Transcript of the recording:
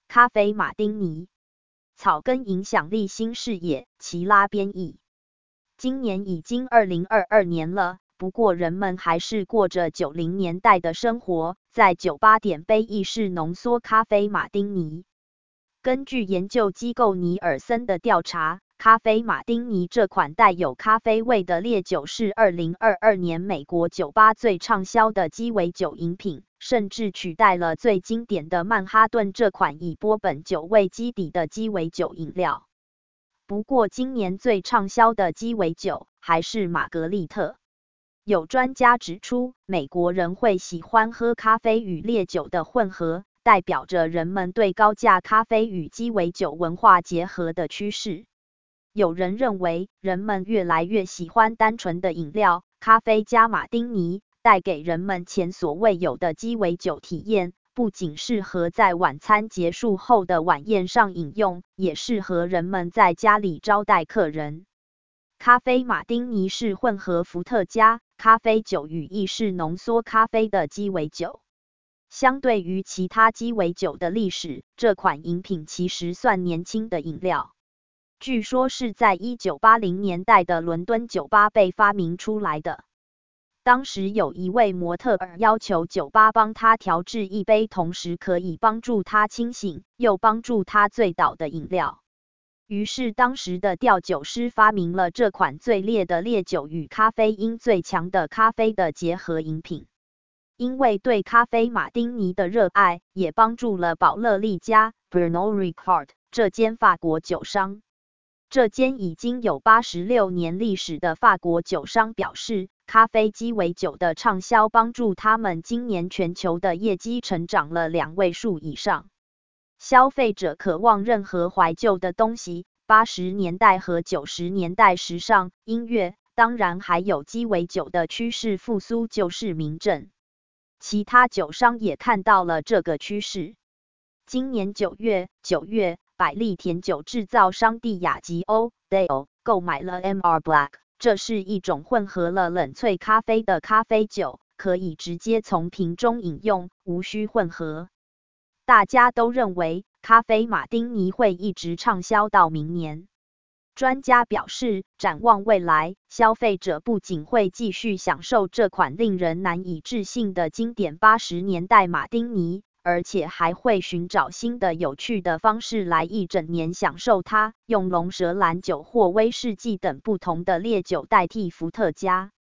咖啡马丁尼。草根影响力新视野，齐拉编译。今年已经2022年了，不过人们还是过着90年代的生活，在酒吧点杯意式浓缩咖啡马丁尼。根据研究机构尼尔森的调查，咖啡马丁尼这款带有咖啡味的烈酒是2022年美国酒吧最畅销的鸡尾酒饮品，甚至取代了最经典的曼哈顿这款以波本酒为基底的鸡尾酒饮料。不过今年最畅销的鸡尾酒还是玛格丽特。有专家指出，美国人会喜欢喝咖啡与烈酒的混合，代表着人们对高价咖啡与鸡尾酒文化结合的趋势。有人认为，人们越来越喜欢单纯的饮料，咖啡加马丁尼，带给人们前所未有的鸡尾酒体验，不仅适合在晚餐结束后的晚宴上饮用，也适合人们在家里招待客人。咖啡马丁尼是混合伏特加、咖啡酒与意式浓缩咖啡的鸡尾酒。相对于其他鸡尾酒的历史，这款饮品其实算年轻的饮料。据说是在1980年代的伦敦酒吧被发明出来的。当时有一位模特儿要求酒吧帮他调制一杯同时可以帮助他清醒，又帮助他醉倒的饮料。于是当时的调酒师发明了这款最烈的烈酒与咖啡因最强的咖啡的结合饮品。因为对咖啡马丁尼的热爱，也帮助了宝乐利家 Pernod Ricard 这间法国酒商。这间已经有86年历史的法国酒商表示，咖啡鸡尾酒的畅销帮助他们今年全球的业绩成长了2位数以上。消费者渴望任何怀旧的东西，80年代和90年代时尚、音乐，当然还有鸡尾酒的趋势复苏就是明证。其他酒商也看到了这个趋势。今年9月，百利甜酒制造商帝亚吉欧 Dale 购买了 MR Black， 这是一种混合了冷萃咖啡的咖啡酒，可以直接从瓶中饮用，无需混合。大家都认为咖啡马丁尼会一直畅销到明年。专家表示，展望未来，消费者不仅会继续享受这款令人难以置信的经典80年代马丁尼，而且还会寻找新的有趣的方式来一整年享受它，用龙舌兰酒或威士忌等不同的烈酒代替伏特加。